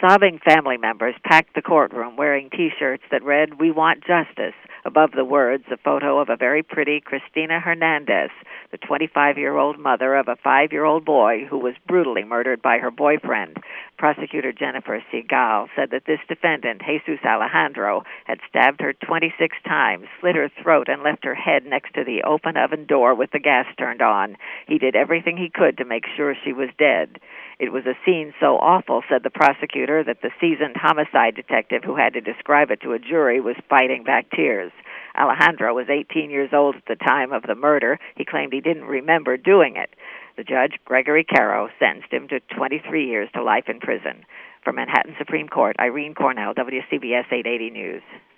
Sobbing family members packed the courtroom wearing T-shirts that read, "We want justice." Above the words, a photo of a very pretty Cristina Hernandez, the 25-year-old mother of a 5-year-old boy who was brutally murdered by her boyfriend. Prosecutor Jennifer Segal said that this defendant, Jesus Alejandro, had stabbed her 26 times, slit her throat, and left her head next to the open oven door with the gas turned on. He did everything he could to make sure she was dead. It was a scene so awful, said the prosecutor, that the seasoned homicide detective who had to describe it to a jury was fighting back tears. Alejandro was 18 years old at the time of the murder. He claimed he didn't remember doing it. The judge, Gregory Caro, sentenced him to 23 years to life in prison. From Manhattan Supreme Court, Irene Cornell, WCBS 880 News.